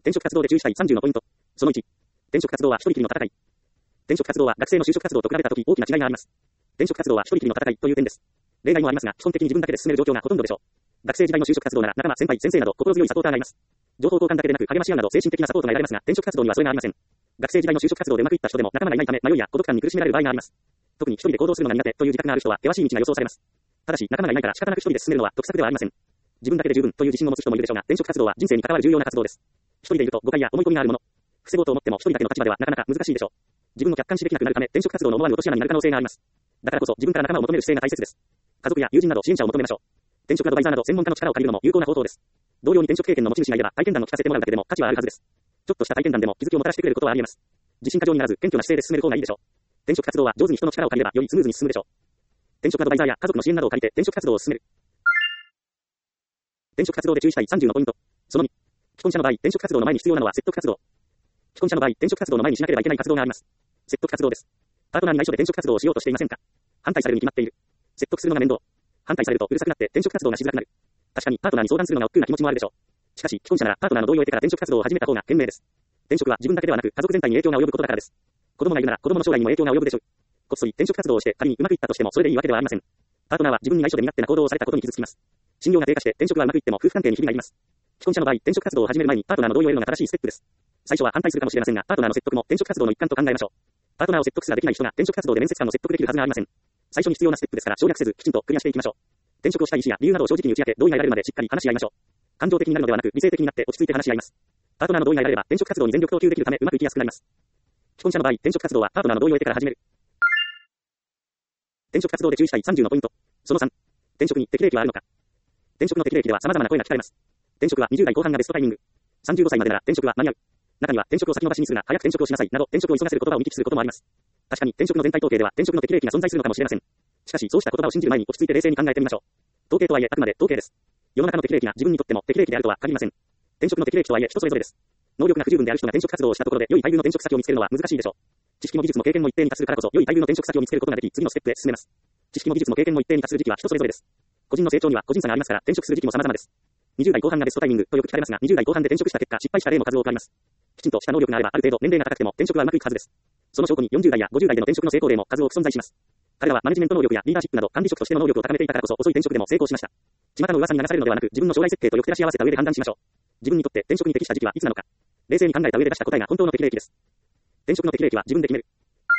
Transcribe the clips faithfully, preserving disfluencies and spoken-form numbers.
転職活動で注意したいさんじゅうのポイント。そのいち。転職活動は一人きりの戦い。転職活動は学生の就職活動と比べたとき大きな違いがあります。転職活動は一人きりの戦いという点です。例外もありますが、基本的に自分だけで進める状況がほとんどでしょう。学生時代の就職活動なら仲間、先輩、先生など心強いサポーターがいます。情報交換だけでなく励まし合うなど精神的なサポートが得られますが、転職活動にはそれがありません。学生時代の就職活動でうまくいった人でも仲間がいないため迷いや孤独感に苦しめられる場合があります。特に一人で行動するのが苦手という自覚がある人は険しい道が予想されます。ただし仲間がいないから仕方なく一人で進めるのは得策ではありません。自分だけで十分という自信を持つ人もいるでしょうが、転職活動は人生に関わる重要な活動です。一人でいると誤解や思い込みがあるもの。防ごうと思っても一人だけの立場ではなかなか難しいでしょう。自分を客観視できなくなるため転職活動の思わぬ落とし穴になる可能性があります。だからこそ自分から仲間を求める姿勢が大切です。家族や友人など支援者を求めましょう。転職アドバイザーなど専門家の力を借りるのも有効な方法です。同様に転職経験の持ち主がいれば体験談を聞かせてもらうだけでも価値はあるはずです。ちょっとした体験談でも気づきをもたらしてくれることはあり得ます。自信過剰にならず謙虚な姿勢で進める方がいいでしょう。転職活動は上手に人の力を借りればよりスムーズに進むでしょう。転職アドバイザーや家族の支援などを借りて転職活動を進める。転職活動で注意したいさんじゅうのポイント。そのに。既婚者の場合、転職活動の前に必要なのは説得活動。既婚者の場合、転職活動の前にしなければいけない活動があります。説得活動です。パートナーに内緒で転職活動をしようとしていませんか？反対されるに決まっている。説得するのが面倒。反対されるとうるさくなって転職活動がしづらくなる。確かにパートナーに相談するのが億劫な気持ちもあるでしょう。しかし、既婚者ならパートナーの同意を得てから転職活動を始めた方が賢明です。転職は自分だけではなく家族全体に影響が及ぶことだからです。子供がいるなら子供の将来にも影響が及ぶでしょう。こっそり転職活動をして仮にうまくいったとしてもそれでいいわけではありません。パートナーは自分に内緒で身勝手な行動をされたことに傷つきます。信用が低下して転職がうまくいっても夫婦関係にひびが入ります。既婚者の場合、転職活動を始める前にパートナーの同意を得るのが正しいステップです。最初は反対するかもしれませんが、パートナーの説得も転職活動の一環と考えましょう。パートナーを説得すらできない人が転職活動で面接官を説得できるはずがありません。最初に必要なステップですから省略せずきちんとクリアしていきましょう。転職をしたい意思や理由などを正直に打ち明け同意が得られるまでしっかり話し合いましょう。感情的になるのではなく理性的になって落ち着いて話し合います。パートナーの同意が得られれば転職活動に全力投球できるためうまくいきやすくなります。既婚者の場合、転職活動はパートナーの同意を得てから始める。転職活動で注意したいさんじゅうのポイント。そのさん。転職に適齢期はあるのか。転職の適齢期では様々な声が聞かれます。転職はにじゅう代後半がベストタイミング。さんじゅうごさいまでなら転職は間に合う。中には転職を先延ばしにするな早く転職をしなさいなど転職を急がせる言葉を見聞きすることもあります。確かに転職の全体統計では転職の適齢期が存在するのかもしれません。しかしそうした言葉を信じる前に落ち着いて冷静に考えてみましょう。統計とはいえあくまで統計です。世の中の適齢期が自分にとっても適齢期であるとは限りません。転職の適齢期とはいえ人それぞれです。能力が不十分である人が転職活動をしたところで良い待遇の転職先を見つけるのは難しいでしょう。知識も技術も経験も一定に達するからこそ良い待遇の転職先を見つけることができ次のステップへ進めます。知識も技術も経験も一定に達する時期は人それぞれです。個人の成長には個人差がありますから転職する時期も様々です。にじゅう代後半がベストタイミングとよく聞かれますがにじゅう代後半で転職した結果失敗した例も数多くあります。きちんとした能力があればある程度年齢が高くても転職はうまくいくはずです。その証拠によんじゅう代やごじゅう代での転職の成功例も数多く存在します。彼らはマネジメント能力やリーダーシップなど管理職としての能力を高めていたからこそ遅い転職でも成功しました。巷の噂に流されるのではなく自分の将来設計とよく照らし合わせた上で判断しましょう。自分にとって転職に適した時期はいつなのか。冷静に考えた上で出した答えが本当の適齢期です。転職の適齢期は自分で決める。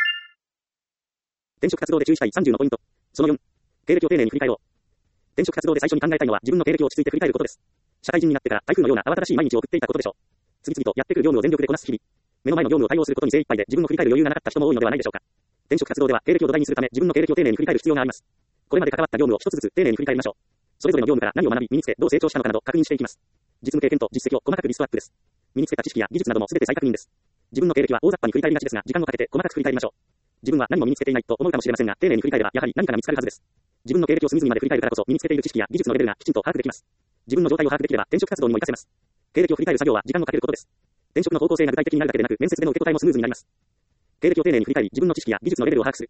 転職活動で注意したいさんじゅうのポイント。そのよん。経歴を丁寧に振り返ろう。転職活動で最初に考えたいのは自分の経歴を落ち着いて振り返ることです。社会人になってから台風のような慌ただしい毎日を送っていたことでしょう。次々とやってくる業務を全力でこなす日々。目の前の業務を対応することに精一杯で自分を振り返る余裕がなかった人も多いのではないでしょうか。転職活動では経歴を土台にするため自分の経歴を丁寧に振り返る必要があります。これまで関わった業務を一つずつ丁寧に振り返りましょう。それぞれの業務から何を学び身につけどう成長したのかなど確認していきます。実務経験と実績を細かくリストアップです。身につけた知識や技術なども全て再確認です。自分の経歴は大雑把に振り返りがちですが時間をかけて細かく振り返りましょう。自分は何も身につけていないと思うかもしれませんが丁寧に振り返ればやはり何かが見つかるはずです。自分の経歴を隅々まで振り返るからこそ身につけている知識や技術のレベルがきちんと把握できます。自分の状態を把握できれば転職活動にも活かせます。経歴を振り返る作業は時間をかけることです。転職の方向性が具体的になるだけでなく面接での受け答えもスムーズになります。経歴を丁寧に振り返り自分の知識や技術のレベルを把握する。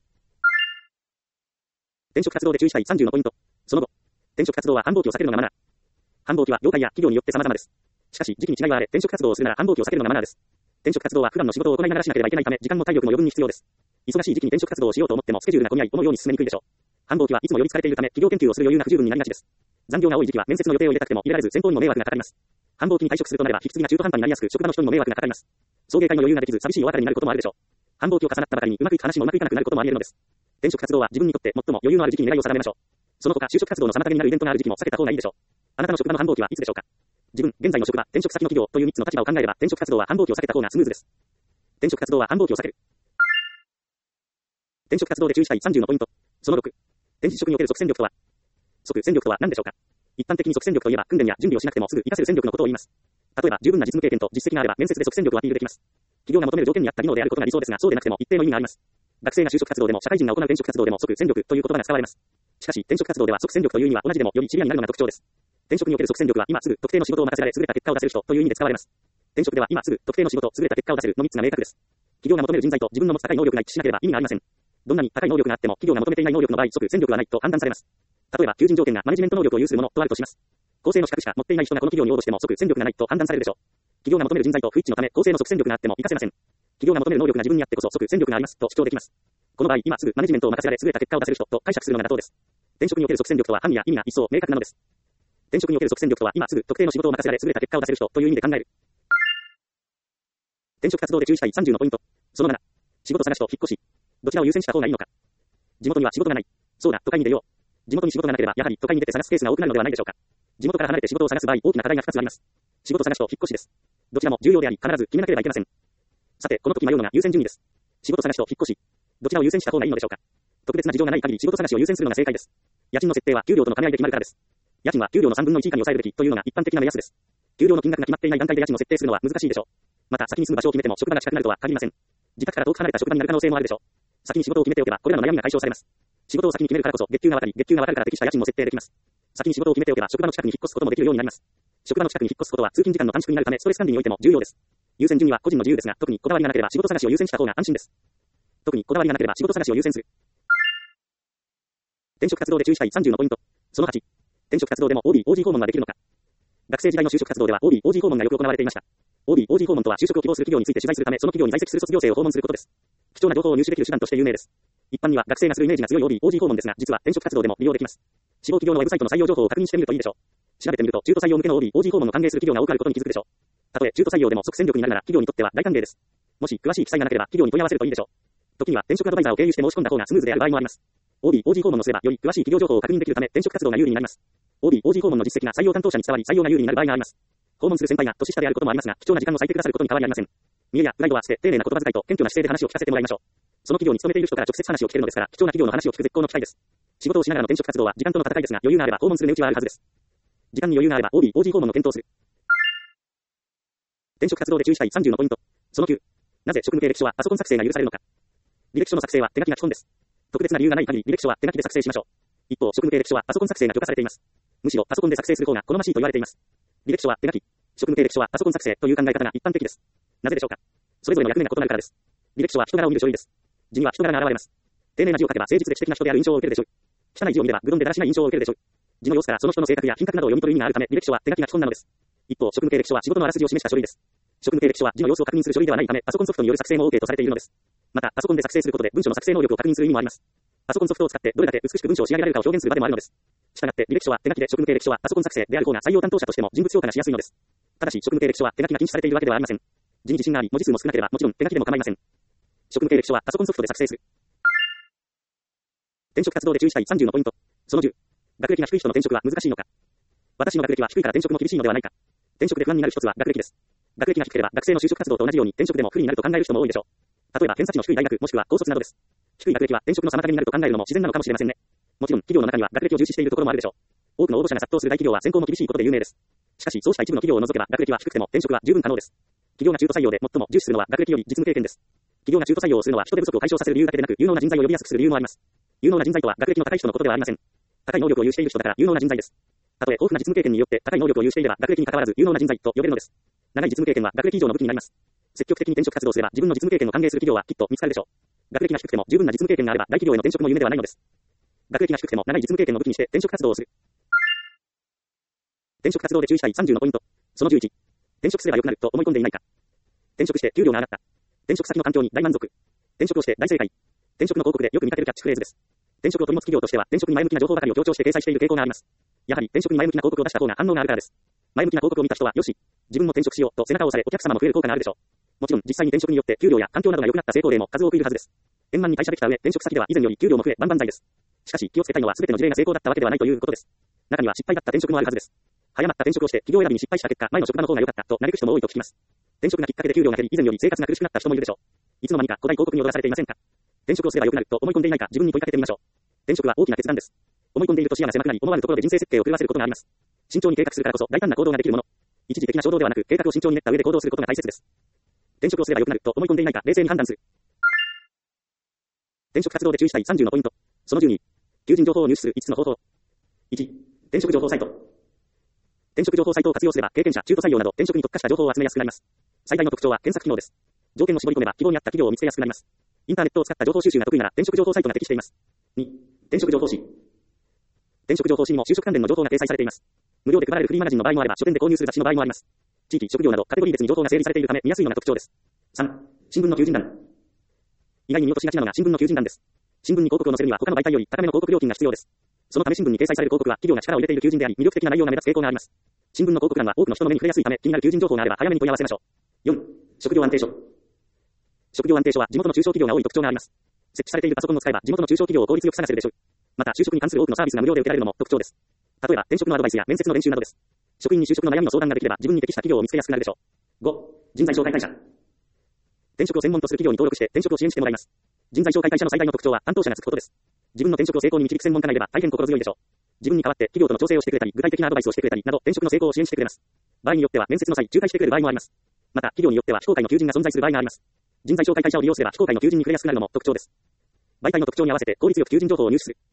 転職活動で注意したいさんじゅうのポイント。その後、転職活動は繁忙期を避けるのがマナー。繁忙期は業界や企業によって様々です。しかし時期に違いはあれ転職活動をするなら繁忙期を避けるのがマナーです。転職活動は普段の仕事を行いながらしなければいけないため時間も体力も余分に必要です。忙しい時期に転職活動をしようと思ってもスケジュールが混み合い思うように進めにくいでしょう。繁忙期はいつもより疲れているため企業研究をする余裕が不十分になりがちです。残業が多い時期は面接の予定を入れたくても入れられず先方にも迷惑がかかります。繁忙期に退職するとなれば引き継ぎが中途半端になりやすく職場の人にも迷惑がかかります。送迎会の余裕ができず寂しいお別れになることもあるでしょう。繁忙期を重なったばかりにうまくいく話もうまくいかなくなることもあり得るのです。転職活動は自分にとって最も余裕のある時期に狙いを定めましょう。その他就職活動の妨げになるイベントがある時期も避けた方がいいでしょう。あなたの職場の繁忙期はいつでしょうか。自分、現在の職場、転職先の企業というみっつの立場を考えれば転職活動は繁忙期を避けた方がスムーズです。転職活動は繁忙期を避ける。転職活動で注意したいさんじゅうのポイント。そのろく。転職における即戦力とは。即戦力とは何でしょうか。一般的に即戦力といえば訓練や準備をしなくてもすぐ活かせる戦力のことを言います。例えば十分な実務経験と実績があれば面接で即戦力をアピールできます。企業が求める条件に合った技能であることが理想ですがそうでなくても一定の意味があります。学生が就職活動でも社会人が行う転職活動でも即戦力という言葉が使われます。しかし転職活動では即戦力という意味は同じでもよりシビアになるのが特徴です。転職における即戦力は今すぐ特定の仕事を任せられ優れた結果を出せる人という意味で使われます。転職では今すぐ特定の仕事、優れた結果を出せるのみっつが明確です。企業が求める人材と自分の持つ高い能力が一致しなければ意味がありません。どんなに高い能力があっても企業が求めていない能力の場合即戦力はないと判断されます。例えば求人条件がマネジメント能力を有するものとあるとします。高性の資格しか持っていない人がこの企業に応募しても即戦力がないと判断されるでしょう。 企業が求める人材と不一致のため、公正の即戦力があっても活かせません。企業が求める能力が自分にあってこそ即戦力がありますと主張できます。この場合、今すぐマネジメントを任せられ優れた結果を出せる人と解釈するのが妥当です。転職における即戦力とは範囲や意味が一層明確なのです。転職における即戦力とは今すぐ特定の仕事を任せられ優れた結果を出せる人という意味で考える。転職活動で注意したいさんじゅうのポイント。そのなな、仕事探しと引っ越し。どちらを優先した方がいいのか。地元には仕事がない。そうだ、都会に出よう。地元に仕事がなければ、やはり都会に出て探すケースが多くなるのではないでしょうか。地元から離れて仕事を探す場合、大きな課題がふたつあります。仕事探しと引っ越しです。どちらも重要であり、必ず決めなければいけません。さて、この時迷うのが優先順位です。仕事探しと引っ越し。どちらを優先した方がいいのでしょうか。特別な事情がない限り仕事探しを優先するのが正解です。家賃の設定は給料との兼ね合いで決まるからです。家賃は給料のさんぶんのいち以下に抑えるべきというのが一般的な目安です。給料の金額が決まっていない段階で家賃を設定するのは難しいでしょう。また、先に住む場所を決めても職場が近くなるとは限りません。自宅から遠く離れた職場になる可能性もあるでしょう。先に仕事を決めておけば、これらの悩みが解消されます。仕事を先に決めるからこそ、月給がわかり、月給がわかるから適した家賃も設定できます。先に仕事を決めておけば、職場の近くに引っ越すこともできるようになります。職場の近くに引っ越すことは通勤時間の短縮になるため、ストレス管理においても重要です。優先順位は個人の自由ですが、特にこだわりがなければ仕事探しを優先した方が安心です。特にこだわりがなければ仕事探しを優先する。転職活動で注意したいさんじゅうのポイント。そのはち、転職活動でも オービー、オージー 訪問はできるのか。学生時代の就職活動では オービー、オージー 訪問がよく行われていました。オービー、オージー 訪問とは就職を希望する企業について取材するため、その企業に在籍する卒業生を訪問することです。貴重な情報を入手できる手段として有名です。一般には学生がするイメージが強い オービー、オージー 訪問ですが、実は転職活動でも利用できます。志望企業のウェブサイトの採用情報を確認してみるといいでしょう。調べてみると、中途採用向けの オービー、オージー 訪問を歓迎する企業が多くあることに気づくでしょう。たとえ中途採用でも即戦力になるなら企業にとっては大歓迎です。もし詳しい記載がなければ企業に問い合わせるといいでしょう。時には転職アドバイザーを経由して申し込んだ方がスムーズである場合もあります。オービー、オージー 訪問のすればより詳しい企業情報を確認できるため転職活動が有利になります。オービー、オージー 訪問の実績が採用担当者に伝わり採用が有利になる場合があります。訪問する先輩が年下であることもありますが、貴重な時間を割いてくださることに変わりありません。見栄やプライドは捨て、丁寧な言葉遣いと謙虚な姿勢で話を聞かせてもらいましょう。その企業に勤めている人から直接話を聞けるのですから、貴重な企業の話を聞く絶好の機会です。仕事をしながらの転職活動は時間との戦いですが、余裕があれば訪問する値打ちはあるはずです。時間に余裕があれば オービー、オージー 訪問の検討する。転職活動で注意したいさんじゅうのポイント。そのきゅう、なぜ職務経歴書はパソコン作成が許されるのか。履歴書の作成は手書きが基本です。特別な理由がない限り履歴書は手書きで作成しましょう。一方、職務経歴書はパソコン作成が許可されています。むしろパソコンで作成する方が好ましいと言われています。履歴書は手書き、職務経歴書はパソコン作成という考え方が一般的です。なぜでしょうか。それぞれの役目が異なるからです。履歴書は人柄を見る書類です。字には人柄が現れます。丁寧な字を書けば誠実で知的な人である印象を受けるでしょう。汚い字を見れば愚鈍でだらしない印象を受けるでしょう。字の様子からその人の性格や品格などを読み取る意味があるため履歴書は手書きが基本なのです。一方、職務経歴書は仕事のあらすじを示した書類です。職務経歴書は字の様子を確認する書類ではないためパソコンソフトによる作成も OK とされているのです。また、パソコンで作成することで文書の作成能力を確認する意味もあります。パソコンソフトを使ってどれだけ美しく文章を仕上げられるかを表現する場でもあるのです。したがって履歴書は手書きで職務経歴書はパソコン作成である方が採用担当者としても人物評価がしやすいのです。ただし、職務経歴書は手書きが禁止されているわけではありません。字に自信があり、文字数も少なければもちろん手書きでも構いません。職務経歴書はパソコンソフトで作成する。転職活動で注意したいさんじゅうのポイント。そのじゅう、学歴が低い人の転職は難しいのか。私の学歴は低いから転職も厳しいのではないか。転職で不安になる一つは学歴です。学歴が低ければ学生の就職活動と同じように転職でも不利になると考える人も多いでしょう。例えば偏差値の低い大学もしくは高卒などです。低い学歴は転職の妨げになると考えるのも自然なのかもしれませんね。もちろん企業の中には学歴を重視しているところもあるでしょう。多くの応募者が殺到する大企業は選考も厳しいことで有名です。しかしそうした一部の企業を除けば学歴は低くても転職は十分可能です。企業が中途採用で最も重視するのは学歴より実務経験です。企業が中途採用をするのは人手不足を解消させる理由だけでなく有能な人材を呼びやすくする理由もあります。有能な人材とは学歴の高い人のことではありません。高い能力を有している人だから有能な人材です。たとえ豊富な実務経験によって高い能力を有していれば学歴に関わらず有能な人材と呼べるのです。長い実務経験は学歴以上の武器になります。積極的に転職活動すれば自分の実務経験を歓迎する企業はきっと見つかるでしょう。学歴が低くても十分な実務経験があれば大企業への転職も夢ではないのです。学歴が低くても長い実務経験を武器にして転職活動をする。転職活動で注意したいさんじゅうのポイント。そのじゅういち、転職すれば良くなると思い込んでいないか。転職して給料が上がった。転職先の環境に大満足。転職をして大正解。転職の広告でよく見かけるキャッチフレーズです。転職を取り持つ企業としては転職に前向きな情報ばかりを強調して掲載している傾向があります。やはり転職に前向きな広告を出した方が反応があるからです。前向きな広告を見た人はよし、自分も転職しようと背中を押されお客様も増える効果があるでしょう。もちろん実際に転職によって給料や環境などが良くなった成功例も数多くいるはずです。円満に退社できた上、転職先では以前より給料も増え万々歳です。しかし気をつけたいのは全ての事例が成功だったわけではないということです。中には失敗だった転職もあるはずです。早まった転職をして企業選びに失敗した結果、前の職場の方が良かったと嘆く人も多いと聞きます。転職がきっかけで給料が減り、以前より生活が苦しくなった人もいるでしょう。いつの間にか古代広告に踊らされていませんか。転職をすれば良くなると思い込んでいないか自分に問いかけてみましょう。転職は大きな決断です。思い込んでいると視野が狭くなり、思わぬところで人生設計を狂わせることがあります。慎重に計画するからこそ大胆な行動ができるもの。一時的な衝動ではなく計画を慎重に練った上で行動することが大切です。転職をすれば良くなると思い込んでいないか冷静に判断する。転職活動で注意したいさんじゅうのポイント。そのじゅうに、求人情報を入手するいつつの方法。いち、転職情報サイト。転職情報サイトを活用すれば経験者、中途採用など転職に特化した情報を集めやすくなります。最大の特徴は検索機能です。条件を絞り込めば希望に合った企業を見つけやすくなります。インターネットを使った情報収集が得意なら転職情報サイトが適しています。に、転職情報誌。転職情報誌にも就職関連の情報が掲載されています。無料で配られるフリーマガジンの場合もあれば書店で購入する雑誌の場合もあります。 地域、職業などカテゴリー別に情報が整理されているため見やすいのが特徴です。さん、新聞の求人欄。意外に見落としがちなのが新聞の求人欄です。新聞に広告を載せるには他の媒体より高めの広告料金が必要です。そのため新聞に掲載される広告は企業が力を入れている求人であり、魅力的な内容が目立つ傾向があります。新聞の広告欄は多くの人の目に触れやすいため、気になる求人情報があれば早めに問い合わせましょう。よん、職業安定所。職業安定所は地元の中小企業が多い特徴があります。設置されているパソコンを使えば地元の中小企業を効率よく探せるでしょう。また就職に関する多くのサービスが無料で受けられるのも特徴です。例えば転職のアドバイスや面接の練習などです。職員に就職の悩みの相談ができれば自分に適した企業を見つけやすくなるでしょう。ご、人材紹介会社。転職を専門とする企業に登録して転職を支援してもらいます。人材紹介会社の最大の特徴は担当者がつくことです。自分の転職を成功に導く専門家がいれば大変心強いでしょう。自分に代わって企業との調整をしてくれたり、具体的なアドバイスをしてくれたりなど転職の成功を支援してくれます。場合によっては面接の際仲介してくれる場合もあります。また企業によっては非公開の求人が存在する場合があります。人材紹介会社を利用すれば非公開の求人に触れやすくなるのも特徴です。媒体の特徴に合わせて効率よく求人情報を入手する。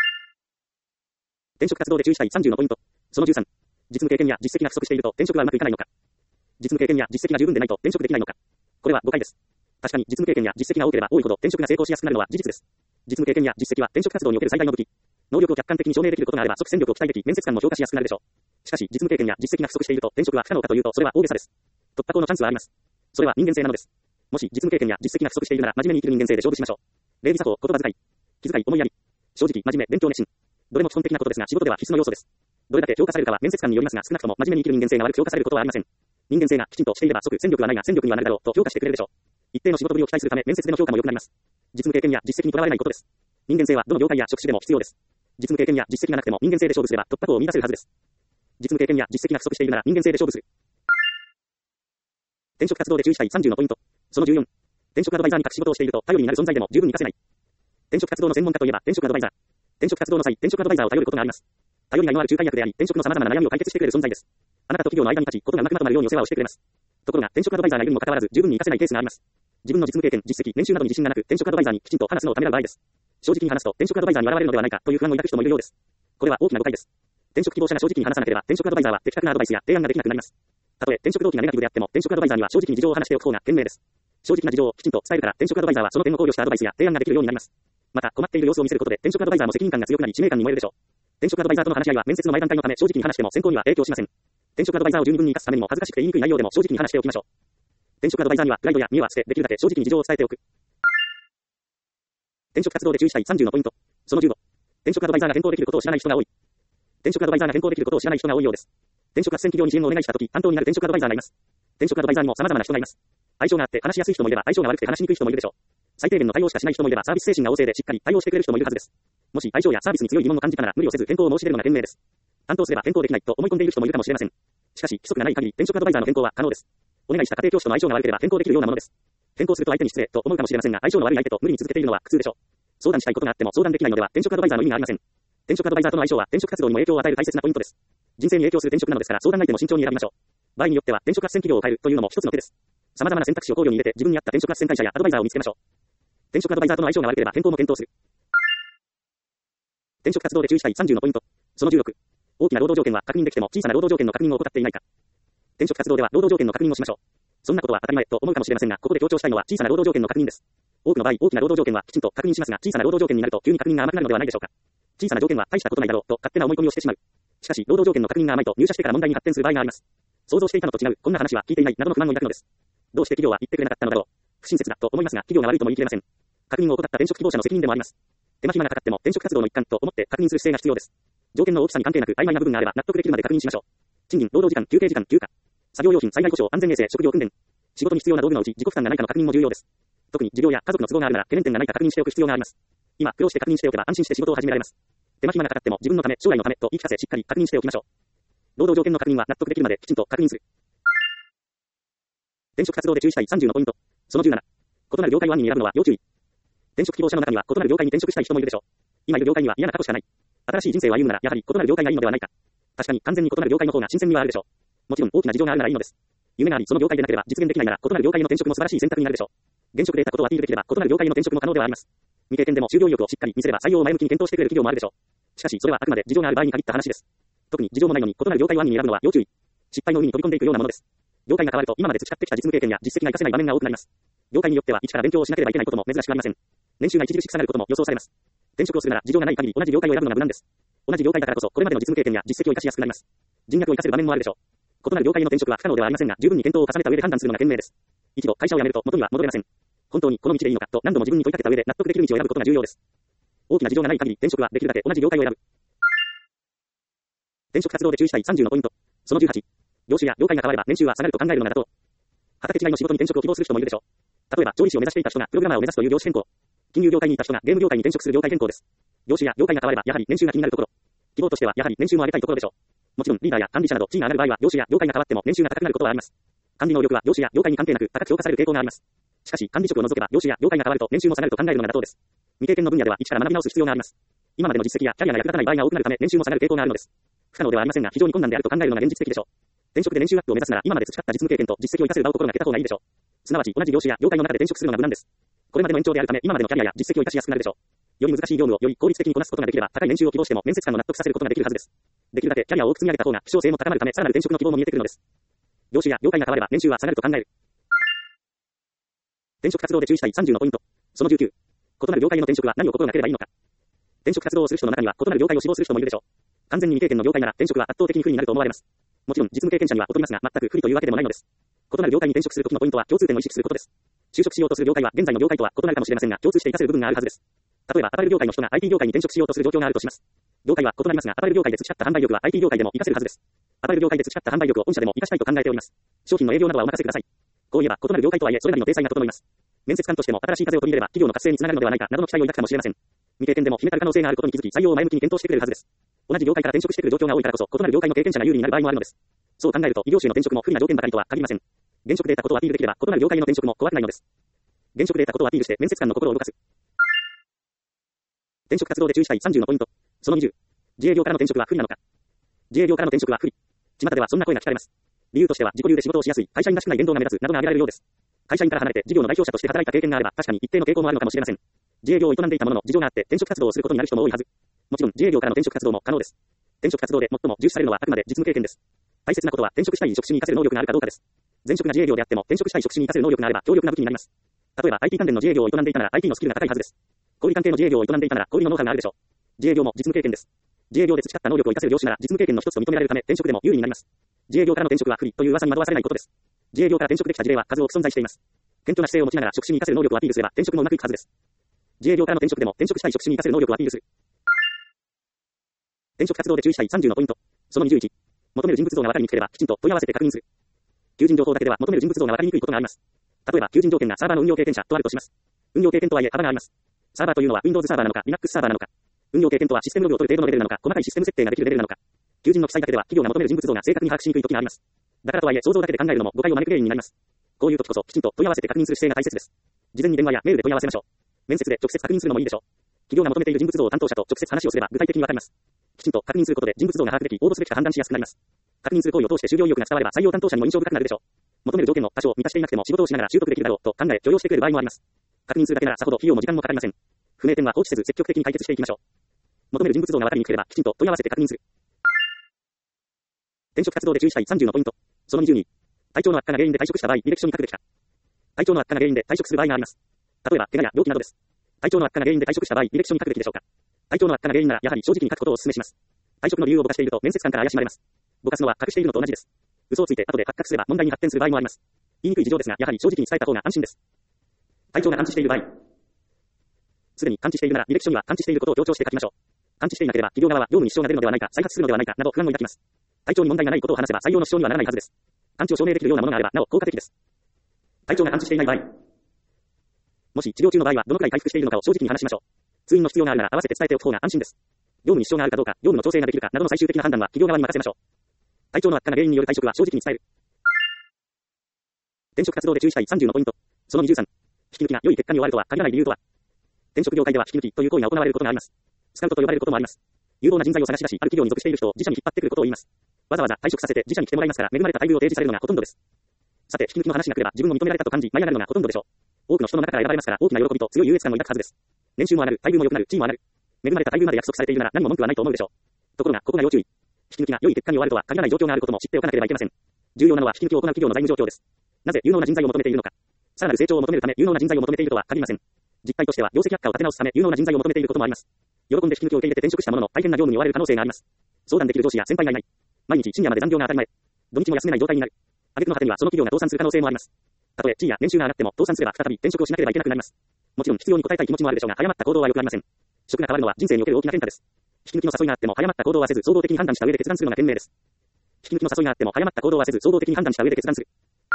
転職活動で注意したいさんじゅうのポイント。そのじゅうさん、実務経験や実績が不足していると転職はうまくいかないのか。実務経験や実績が十分でないと転職できないのか。これは誤解です。確かに実務経験や実績が多ければ多いほど転職が成功しやすくなるのは事実です。実務経験や実績は転職活動における最大の武器。能力を客観的に証明できることがあれば即戦力を期待でき、面接官も評価しやすくなるでしょう。しかし実務経験や実績が不足していると転職は不可能かというとそれは大げさです。突破口のチャンスはあります。それは人間性なのです。もし実務経験や実績が不足しているなら真面目に生きる人間性で勝負しましょう。礼儀作法、言葉遣い、気遣い、思いやり、正直、真面目、勉強熱心。どれも基本的なことですが仕事では必須の要素です。どれだけ評価されるかは面接官によりますが少なくとも真面目に生きる人間性が悪く評価されることはありません。人間性がきちんとしていれば即戦力はないが戦力にはなるだろうと評価してくれるでしょう。一定の仕事ぶりを期待するため面接での評価も良くなります。実務経験や実績にとらわれないことです。人間性はどの業界や職種でも必要です。実務経験や実績がなくても人間性で勝負すれば突破口を見出せるはずです。実務経験や実績が不足しているなら人間性で勝負する。転職活動で注意したいさんじゅうのポイント。そのじゅうよん、転職アドバイザーに各仕事をしていると頼りになる存在でも十分に活かせない。転職活動の専門家といえば転職アドバイザー。転職活動の際、転職アドバイザーを頼ることがあります。頼りがいのある仲介役であり、転職の様々な悩みを解決してくれる存在です。あなたと企業の間に立ち、ことがうまくまとまるようにお世話をしてくれます。ところが、転職アドバイザーがいるにもかかわらず、十分に活かせないケースがあります。自分の実務経験、実績、年収などに自信がなく、転職アドバイザーにきちんと話すのをためらう場合です。正直に話すと、転職アドバイザーに笑われるのではないかという不安を抱く人もいるようです。これは大きな誤解です。転職希望者が正直に話さなければ、転職アドバイザーは的確なアドバイスや提案ができなくなります。たとえ転職動機がネガティブであっても、転職アドバイザーには正直に事情を話しておく方が賢明です。正直な事情をきちんと伝えるから、転職アドバイザーはその点を考慮したアドバイスや提案ができるようになります。また、困っている様子を見せることで、転職アドバイザーも責任感が強くなり、使命感に燃えるでしょう。転職アドバイザーとの話し合いは面接の前段階のため正直に話しても選考には影響しません。転職アドバイザーを十二分に活かすためにも恥ずかしくて言いにくい内容でも正直に話しておきましょう。転職アドバイザーにはプライドや見栄は捨て、できるだけ正直に事情を伝えておく。転職活動で注意したいさんじゅうのポイント。そのじゅうご、転職アドバイザーが変更できることを知らない人が多い。転職アドバイザーが変更できることを知らない人が多いようです。転職斡旋企業に支援をお願いしたとき、担当になる転職アドバイザーがいます。転職アドバイザーにも様々な人がいます。相性があって話しやすい人もいれば相性が悪くて話しにくい人もいるでしょう。最低限の対応しかしない人もいればサービス精神が旺盛でしっかり対応してくれる人もいるはずです。もし相性やサービスに強い疑問を感じたなら無理をせず変更を申し出るのが賢明です。担当すれば変更できないと思い込んでいる人もいるかもしれません。しかし規則がない限り転職アドバイザーの変更は可能です。お願いした家庭教師との相性が悪ければ変更できるようなものです。変更すると相手に失礼と思うかもしれませんが相性の悪い相手と無理に続けているのは苦痛でしょう。相談したいことがあっても相談できないのでは転職アドバイザーの意味がありません。転職アドバイザーとの相性は転職活動にも影響を与える大切なポイントです。人生に影響する転職なのですから相談相手も慎重に選びましょう。場合によっては転職斡旋企業を変えるというのも一つの手です。様々な選択肢を考慮に入れて自分に合った転職斡旋会社やアドバイザーを見つけましょう。転職アドバイザーとの相性が悪ければ変更も検討する。転職活動で注意したいさんじゅうのポイント。そのじゅうろく、大きな労働条件は確認できても小さな労働条件の確認を怠っていないか。転職活動では労働条件の確認をしましょう。そんなことは当たり前と思うかもしれませんが、ここで強調したいのは小さな労働条件の確認です。多くの場合、大きな労働条件はきちんと確認しますが、小さな労働条件になると急に確認が甘くなるのではないでしょうか。小さな条件は大したことないだろうと勝手な思い込みをしてしまう。しかし、労働条件の確認が甘いと入社してから問題に発展する場合があります。想像していたのと違う、こんな話は聞いていないなどの不満を抱くのです。どうして企業は言ってくれなかったのだろう。不親切だと思いますが、企業が悪いとも言い切れません。確認を怠った転職希望者の責任でもあります。手間暇がかかっても転職活動の一環と思って確認する姿勢が必要です。条件の大きさに関係なく曖昧な部分があれば納得できるまで確認しましょう。賃金、労働時間、休憩時間、休暇、作業用品、災害保障、安全衛生、職業訓練。仕事に必要な道具のうち自己負担がないかの確認も重要です。特に事業や家族の都合があるなら懸念点がないか確認しておく必要があります。今、苦労して確認しておけば安心して仕事を始められます。手間暇がかかっても自分のため、将来のためと言い聞かせしっかり確認しておきましょう。労働条件の確認は納得できるまできちんと確認する。転職活動で注意したいさんじゅうのポイント。そのじゅうなな、異なる業界を安易に選ぶのは要注意。転職希望者の中には異なる業界に転職したい人もいるでしょう。今いる業界には嫌な過去しかない。新しい人生を歩むならやはり異なる業界がいいのではないか。確かに完全に異なる業界の方が新鮮味はあるでしょう。もちろん大きな事情があるならいいのです。夢がありその業界でなければ実現できないなら異なる業界の転職も素晴らしい選択になるでしょう。現職で得たことをアピールできれば異なる業界の転職も可能ではあります。未経験でも就業意欲をしっかり見せれば採用を前向きに検討してくれる企業もあるでしょう。しかしそれはあくまで事情がある場合に限った話です。特に事情もないのに異なる業界を安易に選ぶのは要注意。失敗の海に飛び込んでいくようなものです。業界が変わると今まで培ってきた実務経験や実績が活かせない場面が多くなります。業界によっては一から勉強をしなければいけないことも珍しくありません。年収が著しく下がることも予想されます。転職をするなら事情がない限り同じ業界を選ぶのが無難です。同じ業界だからこそこれまでの実務経験や実績を生かしやすくなります。人脈を生かせる場面もあるでしょう。 異なる業界の転職は不可能ではありませんが、十分に検討を重ねた上で判断するのが賢明です。一度会社を辞めると元には戻れません。本当にこの道でいいのかと何度も自分に問いかけた上で納得できる道を選ぶことが重要です。大きな事情がない限り転職はできるだけ同じ業界を選ぶ。転職活動で注意したいさんじゅうのポイント。そのじゅうはち。業種や業界が変われば年収は下がると考えるのが妥当。畑違いの仕事に転職を希望する人もいるでしょう。例えば調理師を目指していた人がプログラマーを目指すという業種変更。金融業界にいた人がゲーム業界に転職する業界変更です。業種や業界が変わればやはり年収が気になるところ。希望としてはやはり年収も上げたいところでしょう。もちろんリーダーや管理者など地位が上がる場合は業種や業界が変わっても年収が高くなることはあります。管理能力は業種や業界に関係なく高く評価される傾向があります。しかし管理職を除けば業種や業界が変わると年収も下がると考えるのが妥当です。未経験の分野では一から学び直す必要があります。今までの実績やキャリアが役立たない場合が多くなるため年収も下がる傾向があるのです。不可能ではありませんが非常に困難であると考えるのが現実的でしょう。転職で年収アップを目指すなら今まで培った実務経験と実績を生かせる場を心がけた方がいいでしょう。すなわち同じ業種や業界の中で転職するのが無難です。これまでの延長であるため今までのキャリアや実績を生かしやすくなるでしょう。より難しい業務をより効率的にこなすことができれば高い年収を希望しても面接官の納得させることができるはずです。できるだけキャリアを多く積み上げた方が希少性も高まるためさらなる転職の希望も見えてくるのです。業種や業界が変われば年収は下がると考える。転職活動で注意したいさんじゅうのポイント。そのじゅうきゅう。異なる業界への転職は何を心がければいいのか。転職活動をする人の中には異なる業界を志望する人もいるでしょう。完全に未経験の業界なら転職は圧倒的に不利になると思われます。もちろん実務経験者には劣りますが全く不利というわけでもないのです。異なる業界に転職する時のポイントは共通点を意識することです。就職しようとする業界は現在の業界とは異なるかもしれませんが共通して活かせる部分があるはずです。例えばアパレル業界の人が アイティー 業界に転職しようとする状況があるとします。業界は異なりますがアパレル業界で培った販売力は アイティー 業界でも活かせるはずです。アパレル業界で培った販売力を御社でも活かしたいと考えております。商品の営業などはお任せください。こう言えば異なる業界とはいえそれなりの体裁が整います。面接官としても新しい風を取り入れれば企業の活性につながるのではないかなどの期待を抱くかもしれません。未経験でも秘めたる可能性があることに気づき採用を前向きに検討してくれるはずです。同じ業界から転職してくる状況が多いからこそ異なる業界の経験者が有利になる場合もあるのです。そう考えると異業種への転職も不利な条件ばかりとは限りません。現職で得たことをアピールできれば異なる業界への転職も怖くないのです。現職で得たことをアピールして面接官の心を動かす。転職活動で注意したいさんじゅうのポイント。そのにじゅう。自営業からの転職は不利なのか。自営業からの転職は不利。巷ではそんな声が聞かれます。理由としては自己流で仕事をしやすい、会社員らしくない言動が目立つなどが挙げられるようです。会社員から離れて事業の代表者として働いた経験があれば確かに一定の傾向もあるのかもしれません。自営業を営んでいたものの事情があって転職活動をすることになる人も多いはず。もちろん自営業からの転職活動も可能です。転職活動で最も重視されるのはあくまで実務経験です。大切なことは転職したい職種に活かせる能力があるかどうかです。前職が自営業であっても転職したい職種に活かせる能力があれば強力な武器になります。例えば アイティー 関連の自営業を営んでいたなら アイティー のスキルが高いはずです。小売関係の自営業を営んでいたなら小売のノウハウがあるでしょう。自営業も実務経験です。自営業で培った能力を活かせる業種なら実務経験の一つと認められるため転職でも有利になります。自営業からの転職は不利という噂に惑わされないことです。自営業から転職できた事例は数多く存在しています。謙虚な姿勢を持ちながら職種に活かせる能力をアピールすれば転職もうまくいくはずです。自営業からの転職でも転職したい職種に活かせる能力をアピールする。転職活動で注意したいさんじゅうのポイント。そのにじゅういち。求める人物像が分かりにくければきちんと問い合わせて確認する。求人情報だけでは求める人物像が分かりにくいことがあります。例えば求人条件がサーバーの運用経験者とあるとします。運用経験とはいえ幅があります。サーバーというのは Windows サーバーなのか Linux サーバーなのか。運用経験とはシステムログを取る程度のレベルなのか細かいシステム設定ができるレベルなのか。求人の記載だけでは企業が求める人物像が正確に把握しにくい時があります。だからとはいえ想像だけで考えるのも誤解を招く原因になります。こういう時こそきちんと問い合わせて確認する姿勢が大切です。事前に電話やメールで問い合わせましょう。面接で直接確認するのもいいでしょう。企業が求めている人物像を担当者と直接話をすれば具体的にわかります。きちんと確認することで人物像が把握でき応募すべきか判断しやすくなります。確認する行為を通して就業意欲が伝われば採用担当者にも印象深くなるでしょう。求める条件を多少満たしていなくても仕事をしながら習得できるだろうと考え許容してくれる場合もあります。確認するだけならさほど費用も時間もかかりません。不明点は放置せず積極的に解決していきましょう。求める人物像が分かりにくければきちんと問い合わせて確認する。転職活動で注意したいさんじゅうのポイント。そのにじゅうに。体調の悪化が原因で退職した場合、履歴書に書くべきか。体調の悪化が原因で退職する場合があります。例えば、怪我や病気などです。体調の悪化が原因で退職した場合、履歴書に書くべきでしょうか。体調の悪化が原因ならやはり正直に書くことをお勧めします。退職の理由をぼかしていると面接官から怪しまれます。ぼかすのは隠しているのと同じです。嘘をついて後で発覚すれば問題に発展する場合もあります。言いにくい事情ですが、やはり正直に伝えた方が安心です。体調が完治している場合。すでに完治しているなら履歴書には完治していることを強調して書きましょう。完治していなければ企業側は業務に支障が出るのではないか、再発するのではないかなど不安を抱きます。体調に問題がないことを話せば採用の支障にはならないはずです。完治を証明できるようなものがあればなお効果的です。体調が完治していない場合。もし治療中の場合はどのくらい回復しているのかを正直に話しましょう。通院の必要があるなら合わせて伝えておく方が安心です。業務に支障があるかどうか、業務の調整ができるかなどの最終的な判断は企業側に任せましょう。体調の悪化が原因による退職は正直に伝える。転職活動で注意したいさんじゅうのポイント。そのにじゅうさん。引き抜きが良い結果に終わるとは限らない理由とは。転職業界では引き抜きという行為が行われることがあります。スカウトと呼ばれることもあります。有望な人材を探し出し、ある企業に属している人を自社に引っ張ってくることを言います。わざわざ退職させて自社に来てもらいますから恵まれた待遇を提示されるのがほとんどです。さて、引き抜きの話が来れば自分を認められたと感じ、舞い上がるのがほとんどでしょう。多くの人の中から選ばれますから大きな喜びと強い優越感を抱くはずです。年収も上がる、待遇も良くなる、地位も上がる。恵まれた待遇まで約束されているなら何も文句はないと思うでしょう。ところが、ここが要注意。引き抜きが良い結果に終わるとは限らない状況があることも知っておかなければいけません。重要なのは引き抜きを行う企業の財務状況です。なぜ有能な人材を求めているのか。さらなる成長を求めるため有能な人材を求めているとは限りません。実態としては業績悪化を立て直すため有能な人材を求めていることもあります。喜んで引き抜きを受け入れて転職したものの大変な業務に追われる可能性があります。相談できる上司や先輩がいない。毎日深夜まで残業が当たり前。 土日も休めない状態になる。挙句の果てにはその企業が倒産する可能性もあります。たとえ地位や年収が上がっても倒産すれば再び転職をしなければいけなくなります。もちろん必要に応えたい気持ちもあるでしょうが、誤った行動は良くありません。職が変わるのは人生における大きな変化です。引き抜きの誘いがあっても誤った行動はせず、総合的に判断した上で決断するのが賢明です。引き抜きの誘いがあっても誤った行動はせず、総合的に判断した上で決断する。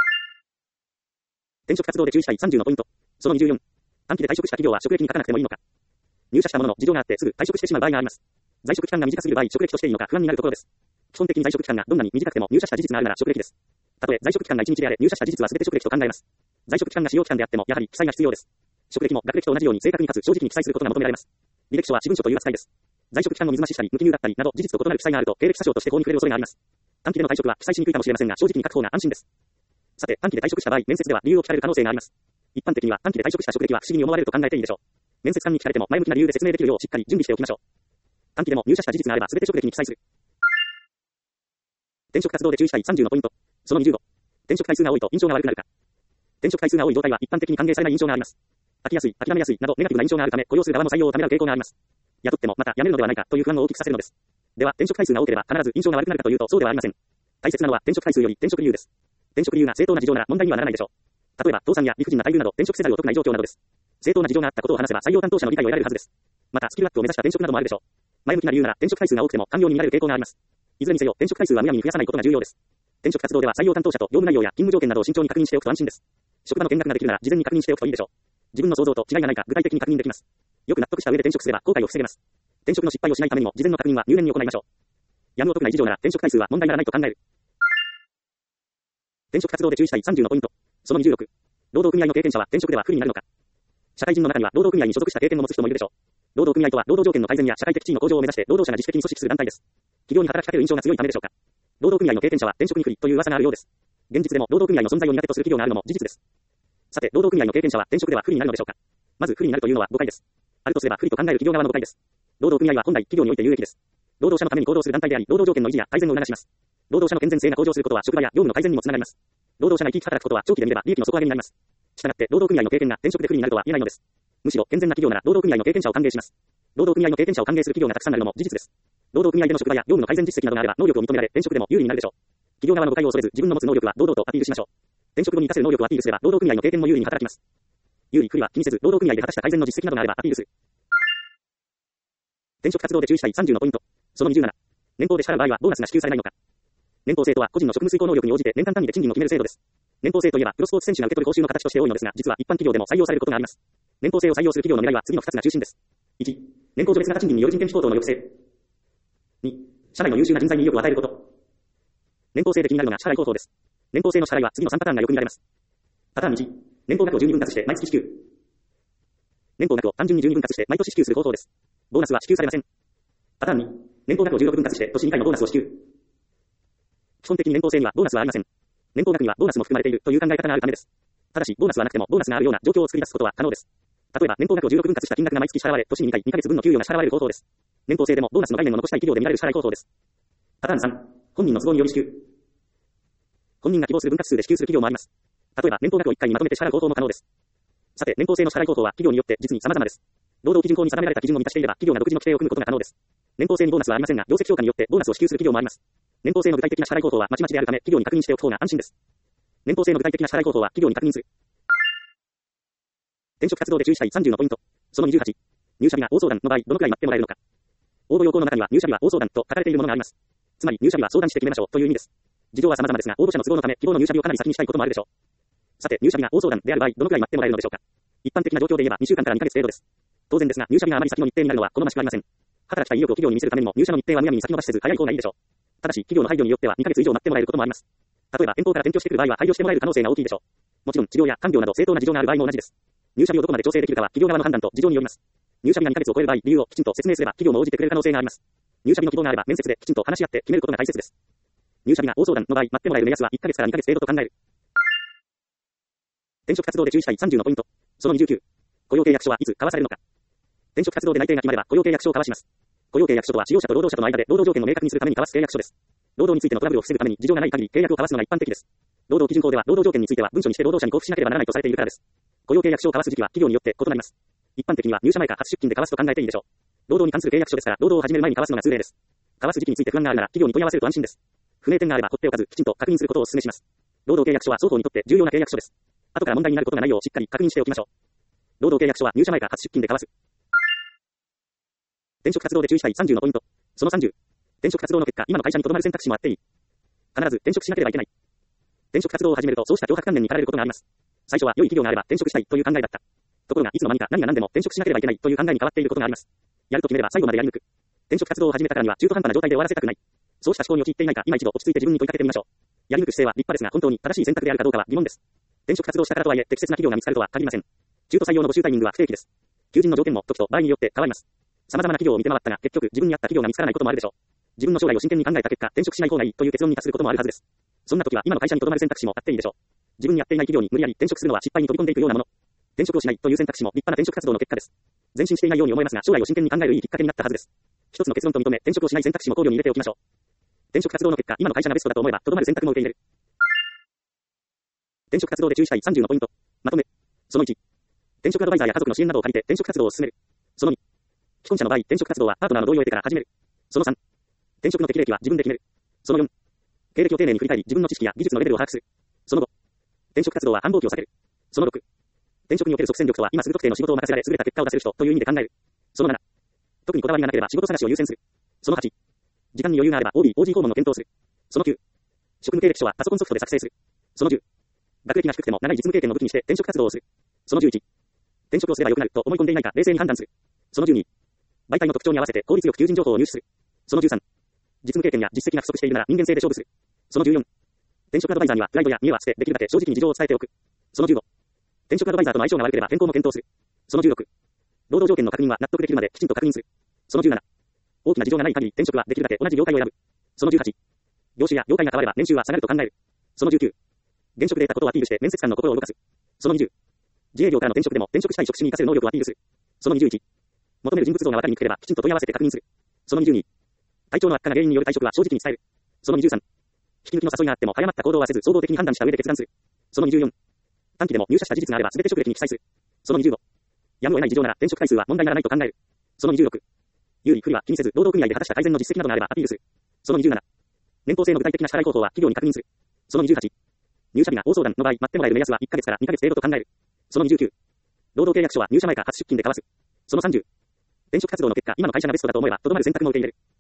転職活動で注意したいさんじゅうのポイント。そのにじゅうよん。短期で退職した企業は職歴に書かなくてもいいのか。入社したものの事情があってすぐ退職してしまう場合があります。在職期間が短すぎる場合、職歴としていいのか不安になるところです。基本的に在職期間がどんなに短くても入社した事実があるなら職歴です。たとえ在職期間がいちにちであれ、入社した事実は全て職歴と考えます。在職期間が使用期間であっても、やはり記載が必要です。職歴も学歴と同じように正確にかつ正直に記載することが求められます。履歴書は私文書という扱いです。在職期間を水増ししたり、無記入だったりなど事実と異なる記載があると経歴詐称として法に触れる恐れがあります。短期での退職は記載しにくいかもしれませんが、正直に書く方が安心です。さて、短期で退職した場合、面接では理由を聞かれる可能性があります。一般的には短期で退職した職歴は不思議に思われると考えていいでしょう。面接官に聞かれても前向きな理由で説明できるようしっかり準備しておきましょう。短期でも入社した事実があれば全て職歴に記載する。転職活動で注意したいさんじゅうのポイント。そのにじゅうご。転職回数が多いと印象が悪くなるか。転職回数が多い状態は一般的に歓迎されない印象があります。飽きやすい、諦めやすいなどネガティブな印象があるため、雇用する側も採用をためらう傾向があります。雇ってもまた辞めるのではないかという不安を大きくさせるのです。では、転職回数が多ければ必ず印象が悪くなるかというとそうではありません。大切なのは転職回数より転職理由です。転職理由が正当な事情なら問題にはならないでしょう。例えば、倒産や理不尽な待遇など転職せざるを得ない状況などです。正当な事情があったことを話せば採用担当者の理解を得られるはずです。また、スキルアップを目指した転職などもあるでしょう。前向きな理由なら転職回数が多くても官僚になれる傾向があります。いずれにせよ転職回数はむやみに増やさないことが重要です。転職活動では採用担当者と業務内容や勤務条件などを慎重に確認しておくと安心です。職場の見学ができるなら事前に確認しておくといいでしょう。自分の想像と違いがないか具体的に確認できます。よく納得した上で転職すれば後悔を防げます。転職の失敗をしないためにも事前の確認は入念に行いましょう。やむを得ない事情なら転職回数は問題にならないと考える。転職活動で注意したいさんじゅうのポイント。そのにじゅうろく。労働組合の経験者は転職では不利になるのか。社会人の中には労働組合に所属した経験を持つ人もいるでしょう。労働組合とは労働条件の改善や社会的地位の向上を目指して労働者が自主的に組織する団体です。企業に働きかける印象が強いためでしょうか。労働組合の経験者は転職に不利という噂があるようです。現実でも労働組合の存在を苦手とする企業があるのも事実です。さて、労働組合の経験者は転職では不利になるのでしょうか。まず不利になるというのは誤解です。あるとすれば不利と考える企業側の誤解です。労働組合は本来企業において有益です。労働者のために行動する団体であり、労働条件の維持や改善を促します。労働者の健全性が向上することは職場や業務の改善にもつながります。労働者が生き生き働くことは長期で見れば利益の底上げになります。したがって労働組合の経験が転職で不利になるとは言えないのです。むしろ健全な企業なら労働組合の経験者を歓迎します。労働組合の経験者を歓迎する企業がたくさんあるのも事実です。労働組合での職場や業務の改善実績などがあれば能力を認められ転職でも有利になるでしょう。企業側の誤解を恐れず自分の持つ能力は堂々とアピールしましょう。転職後に活かせる能力をアピールすれば労働組合の経験も有利に働きます。有利不利は気にせず労働組合で果たした改善の実績などがあればアピールする。転職活動で注意したいさんじゅうのポイント。そのにじゅうなな。年俸で支払う場合はボーナスが支給されないのか。年俸制とは個人の職務遂行能力に応じて年間単位で賃金を決める制度です。年俸制といえばプロスポーツ選手が受け取る報酬の形として多いのですが、実は一般企業でも採用されることがあります。年俸制を採用する企業の狙いは次のふたつが中心です。いち、年功序列型賃金による人件費高騰の抑制。に、社内の優秀な人材に意欲を与えること。年俸制で気になるのが支払い方法です。年俸制の支払いは次のさんパターンがよく見られます。パターンいち、年俸額をじゅうに分割して毎月支給。年俸額を単純にじゅうに分割して毎年支給する方法です。ボーナスは支給されません。パターンに、年俸額をじゅうろく分割して年にかいのボーナスを支給。基本的に年俸制にはボーナスはありません。年俸額にはボーナスも含まれているという考え方があるためです。ただし、ボーナスはなくてもボーナスがあるような状況を作り出すことは可能です。例えば、年俸額をじゅうろく分割した金額が毎月支払われ、年ににかいにかげつぶんの給与が支払われる方法です。年俸制でもボーナスの概念を残したい企業で見られる支払い方法です。パターンさん、本人の都合により支給。本人が希望する分割数で支給する企業もあります。例えば、年俸額をいっかいにまとめて支払う方法も可能です。さて、年俸制の支払い方法は企業によって実に様々です。労働基準法に定められた基準を満たしていれば、企業が独自の規定を組むことが可能です。年俸制にボーナスはありませんが、業績評価によってボーナスを支給する企業もあります。年俸制の具体的な支払い方法はまちまちであるため、企業に確認しておく方が安心です。年俸制の具体的な支払い方法は企業に確認する。転職活動で注意したいさんじゅうのポイント。そのにじゅうはち。入社日が大相談の場合、どのくらい待ってもらえるのか。応募要項の中には入社日は大相談と書かれているものがあります。つまり入社日は相談して決めましょうという意味です。事情は様々ですが、応募者の都合のため、希望の入社日をかなり先にしたいこともあるでしょう。さて、入社日が大相談である場合、どのくらい待ってもらえるのでしょうか。一般的な状況で言えばにしゅうかんからにかげつ程度です。当然ですが、入社日があまり先の日程になるのは好ましくありません。働きたい意欲を企業に見せるためにも、入社の日程はむやみに先延ばしせず早い方がいいでしょう。ただし、企業の配慮によってはにかげつ以上待ってもらえることもあります。例えば、遠方から転居してくる場合は配慮してもらえる可能性が大きいでしょう。もちろん、治療や看病など正当な事情がある場合も同じです。入社日をどこまで調整できるかは企業側の判断と事情によります。入社日がにかげつを超える場合、理由をきちんと説明すれば企業も応じてくれる可能性があります。入社日の希望があれば面接できちんと話し合って決めることが大切です。入社日が大相談の場合、待ってもらえる目安はいっかげつからにかげつ程度と考える。転職活動で注意したいさんじゅうのポイント。そのにじゅうきゅう。雇用契約書はいつ交わされるのか。転職活動で内定が決まれば雇用契約書を交わします。雇用契約書とは使用者と労働者との間で労働条件を明確にするために交わす契約書です。労働についてのトラブルを防ぐために事情がない限り契約を交わすのが一般的です。労働基準法では労働条件については文書にして労働者に交付しなければならないとされているからです。雇用契約書を交わす時期は企業によって異なります。一般的には入社前か初出勤で交わすと考えていいでしょう。労働に関する契約書ですから、労働を始める前に交わすのが通例です。交わす時期について不安があるなら企業に問い合わせると安心です。 不明点があれば放っておかず、きちんと確認することをお勧めします。労働契約書は双方にとって重要な契約書です。後から問題になることがないようしっかり確認しておきましょう。労働契約書は入社前か初出勤で交わす。転職活動で注意したいさんじゅうのポイント。そのさんじゅう。転職活動の結果、今の会社に留まる選択肢もあっていい。必ず転職しなければいけない。転職活動を始めるとそうした強迫観念に駆られることがあります。最初は良い企業があれば転職したいという考えだった。ところがいつの間にか何が何でも転職しなければいけないという考えに変わっていることがあります。やると決めれば最後までやり抜く。転職活動を始めたからには中途半端な状態で終わらせたくない。そうした思考に陥っていないか今一度落ち着いて自分に問いかけてみましょう。やり抜く姿勢は立派ですが本当に正しい選択であるかどうかは疑問です。転職活動したからとはいえ適切な企業が見つかるとは限りません。中途採用の募集タイミングは不定期です。求人の条件も時と場合によって変わります。様々な企業を見て回ったが結局自分に合った企業が見つからないこともあるでしょう。自分の将来を真剣に考えた結果転職しない方がいいという結論に達することもあるはずです。そんな時は今の会社に留まる選択肢もあっていいでしょう。自分に合っていない企業に無理やり転職するのは失敗に飛び込んでいくようなもの。転職をしないという選択肢も立派な転職活動の結果です。前進していないように思えますが将来を真剣に考えるいいきっかけになったはずです。一つの結論と認め転職をしない選択肢も考慮に入れておきましょう。転職活動の結果今の会社がベストだと思えばとどまる選択も受け入れる。転職活動で注意したいさんじゅうのポイント。まとめ。そのいち。転職アドバイザーや家族の支援などを借りて転職活動を進める。そのに。既婚者の場合、転職活動はパートナーの同意を得てから始める。そのさん。転職の適齢期は自分で決める。そのよん。経歴を丁寧に振り返り自分の知識や技術のレベルを把握する。そのご。転職活動は繁忙期を避ける。そのろく。転職における即戦力とは今すぐ特定の仕事を任せられ優れた結果を出せる人という意味で考える。そのなな。特にこだわりがなければ仕事探しを優先する。そのはち。時間に余裕があれば オービー、オージー 訪問の検討する。そのきゅう。職務経歴書はパソコンソフトで作成する。そのじゅう。学歴が低くても長い実務経験を武器にして転職活動をする。そのじゅういち。転職をすれば良くなると思い込んでいないか冷静に判断する。そのじゅうに。媒体の特徴に合わせて効率よく求人情報を入手する。そのじゅうさん。実務経験や実績が不足しているなら人間性で勝負する。そのじゅうよん。転職アドバイザーにはプライドや見栄は捨てできるだけ正直に事情を伝えておく。そのじゅうご。転職アドバイザーとの相性が悪ければ転校も検討する。そのじゅうろく。労働条件の確認は納得できるまできちんと確認する。そのじゅうなな。大きな事情がない限り転職はできるだけ同じ業界を選ぶ。そのじゅうはち。業種や業界が変われば年収は下がると考える。そのじゅうきゅう。現職で得たことをアピールして面接官の心を動かす。そのにじゅう。自営業からの転職でも転職したい職種に活かせる能力をアピールする。そのにじゅういち。求める人物像が分かりにくければきちんと問い合わせて確認する。そのにじゅうに。体調の悪化が原因による退職は正直に伝える。そのにじゅうさん。引き抜きの誘いがあっても早まった行動はせず総合的に判断した上で決断する。そのにじゅうよん。短期でも入社した事実があれば全て職歴に記載する。そのにじゅうご。やむを得ない事情なら転職回数は問題ならないと考える。そのにじゅうろく。有利不利は気にせず労働組合で果たした改善の実績などがあればアピールする。そのにじゅうなな。年俸制の具体的な支払い方法は企業に確認する。そのにじゅうはち。入社日が大相談の場合、待ってもらえる目安はいっかげつからにかげつ程度と考える。そのにじゅうきゅう。労働契約書は入社前か初出勤で交わす。そのさんじゅう。転職活動の結果、今の会社がベストだと思えば、とどまる選択も受け入れる。